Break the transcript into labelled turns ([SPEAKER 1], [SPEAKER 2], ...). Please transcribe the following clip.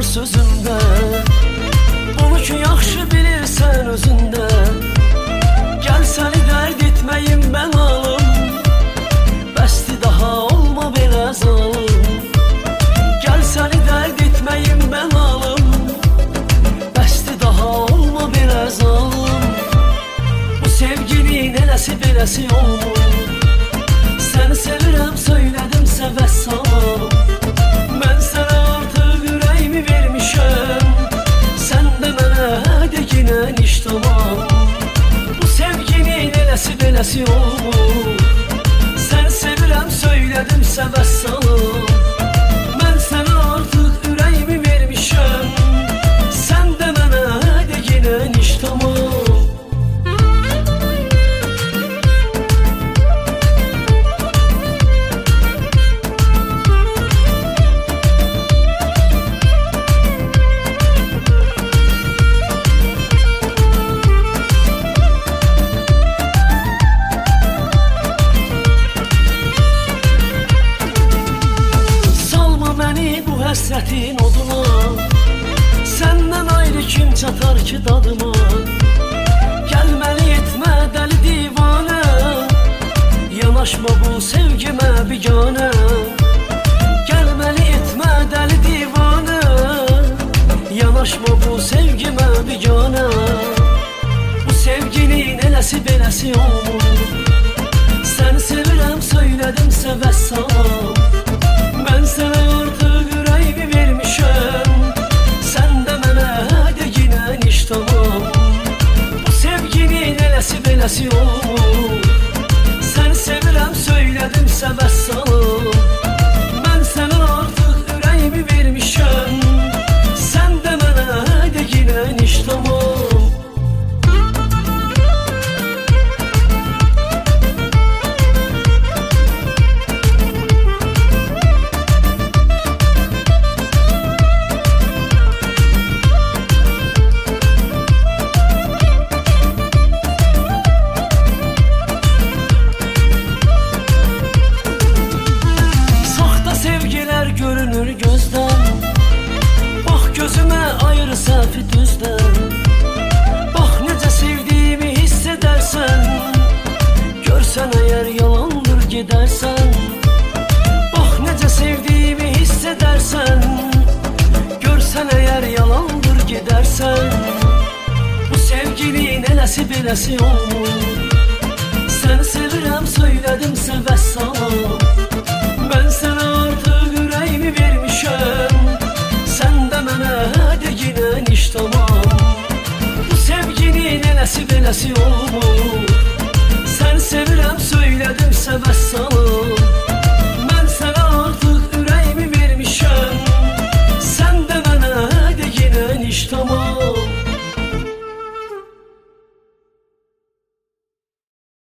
[SPEAKER 1] sözündə. Onu ki yaxşı bilirsən özündə. Gəl səni dərd etməyim mən alım, bəsdi daha olma belə zalım. Gəl səni dərd etməyim mən alım, bəsdi daha olma belə zalım. Bu sevginin eləsi beləsi olmur. Səni sevirəm söylədimsə vəssalam. Mən sənə artıq ürəyimi vermişəm, sən də mənə deginən iş tamam. Bu sevginin eləsi beləsi olmur. Səni sevirəm söylədimsə vəssalam. Mən sənə artıq ürəyimi vermişəm, sən də mənə deginən iş tamam. Həsrətin oduna, səndən ayrı kim çatar ki dadıma. Gəlməli etmə dəli divanə, yanaşma bu sevgimə biganə. Gəlməli etmə dəli divanə, yanaşma bu sevgimə biganə. Bu sevginin eləsi beləsi olmur. Səni sevirəm söylədimsə vəssalam. Mən sənə artıq ürəyimi vermişəm, sən də mənə deginən iş tamam. Bu sevginin eləsi beləsi olmur. Səni sevirəm söylədimsə vəssalam. Mən sənə artıq ürəyimi vermişəm, sən də mənə deginən iş tamam. Görünür gözdən, bax gözümə ayır səhvi düzdən. Bax necə sevdiyimi hiss edərsən, görsən əgər yalandır gedərsən. Bax necə sevdiyimi hiss edərsən, görsən əgər yalandır gedərsən. Bu sevginin eləsi beləsi olmur. Səni sevirəm söylədimsə vəssalam. Mən sənə artıq ürəyimi vermişəm, sən də mənə deginən iş tamam. Bu sevginin eləsi beləsi olmur.